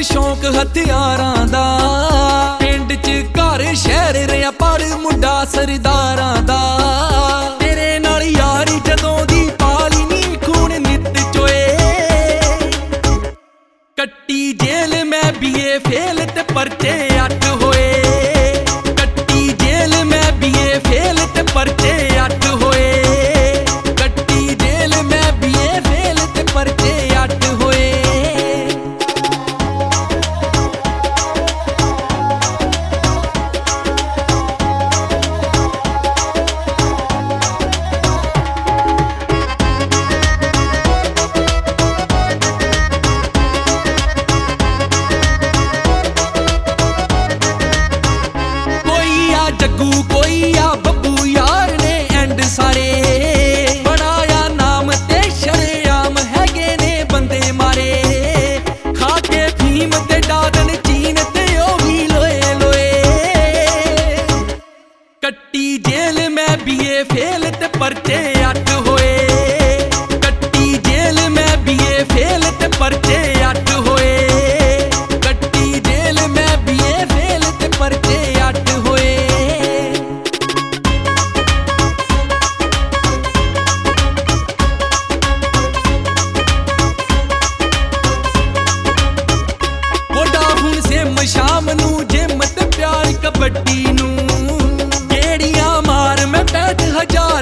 शौक हथियारां दा। पिंड च घर शहर रिया पर मुंडा सरदारां दा। तेरे नाल यारी जदों दी पाली नी खून नित चोए। कट्टी जेल मैं बीए फेल ते परचे अट होए। कट्टी जेल मैं बीए फेल ते परचे अट होए। कट्टी जेल मैं बीए फेल ते परचे अट होए। जग्गू कोई आ बब्बू यार ने एंड सारे बनाया नाम ते शरेआम हैगे ने बंदे मारे। खाके फीम ते डादन चीन ते ओही लोए लोए। कट्टी जेल मैं बीए फेल ते परचे अट होए। कट्टी जेल मैं बीए फेल ते परचे अट होए। कट्टी जेल मैं बीए फेल ते परचे अट होए। शाम नू जिम ते प्यार कबड्डी नू गेड़ियां मार मैं 65,000